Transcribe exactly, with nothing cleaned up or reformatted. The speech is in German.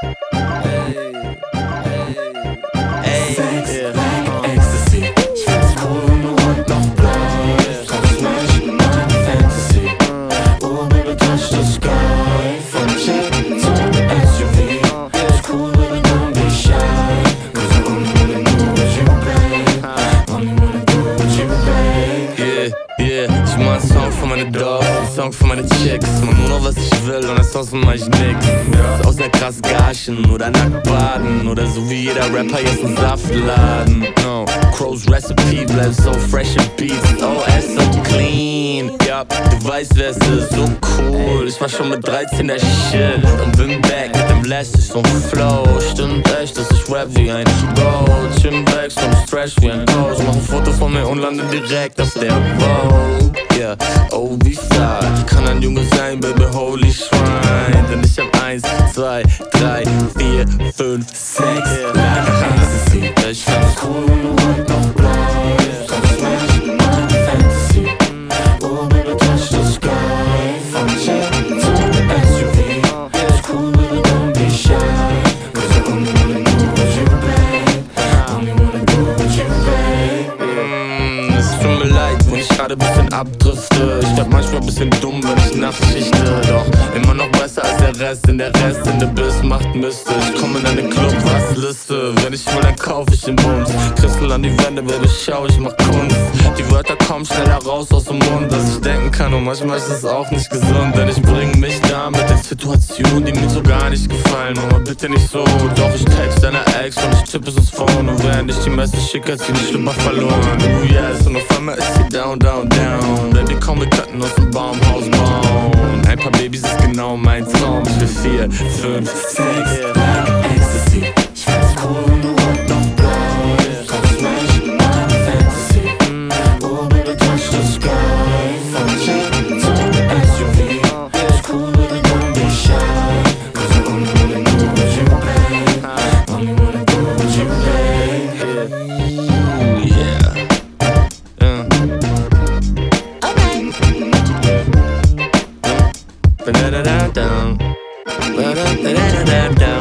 Ey, Sex yeah. like Ecstasy. Ich find's cool, wenn du rot noch bleibst. Komm, smash meine Fantasy. Oh, baby, touch the sky. From jet to S U V. It's cool, baby, don't be shy. Cause I only wanna do what you babe. Only wanna do what you babe. Yeah, yeah, ich mach einen Song für meine Dogs, einen Song für meine Chicks. Mach nur noch was ich will und ansonsten mach ich nix. Aus der krass Garchen oder nackt baden oder so wie jeder Rapper jetzt einen Saftladen. No, Crow's Recipe bleibt so fresh in Beats, oh es so clean. Ja, du weißt wer es ist, so cool. Ich war schon mit dreizehn der Shit und bin back mit dem lästig vom Flow. Stimmt echt, dass ich rap wie ein Bro. Chin back, so Stretch wie ein Coach. Mach ein Foto von mir und lande direkt auf der Vogue. Yeah, oh wie fly. Ich kann ein Junge sein, baby, holy shrine. Denn ich hab eins, zwei, drei, vier, fünf, Sex sechs. like Ecstasy. Ich find's Cool, wenn du rot noch bleibst. Komm, smash meine Fantasy. Oh, baby, touch the sky. From jet to S U V. It's cool, baby, don't be shy. Cause I only wanna do what you babe. Only wanna do what you babe. Mm, es tut mir leid, wenn ich gerade bisschen abdrifte. Ich werd manchmal bisschen dumm, wenn ich nachschichte. Doch immer noch besser als der Rest, denn der Rest in der Biss macht Miste. Ich komm in eine Club, was Liste. Wenn ich will, dann kauf ich den Bums. Crystal an die Wände, Baby, schau, ich mach Kunst. Die Wörter kommen schneller raus aus dem Mund, dass ich denken kann. Und manchmal ist es auch nicht gesund, denn ich bring mich da mit den Situationen, die mir so gar nicht gefallen. Mama, bitte nicht so. Doch ich text deiner Ex und ich tippe ins Phone. Und während ich die Message schicke, hat sie den Schlipper verloren. Oh yes, und auf einmal ist sie down, down, down. Baby, komm, wir könnten uns ein Baumhaus bauen. Ein paar Babys ist genau mein Traum. Ich will vier, fünf, Sex like Ecstasy. Ich find's cool, wenn du rot noch bleibst. Komm, smash meine Fantasy. Oh, baby, touch the sky. From jet to S U V. It's cool, baby, don't be shy. Cause I only wanna do what you babe. Only wanna do what you babe. Ooh, yeah. Uh. Okay. Ba-da-da-da-dum. Ba-da-da-da-da-dum.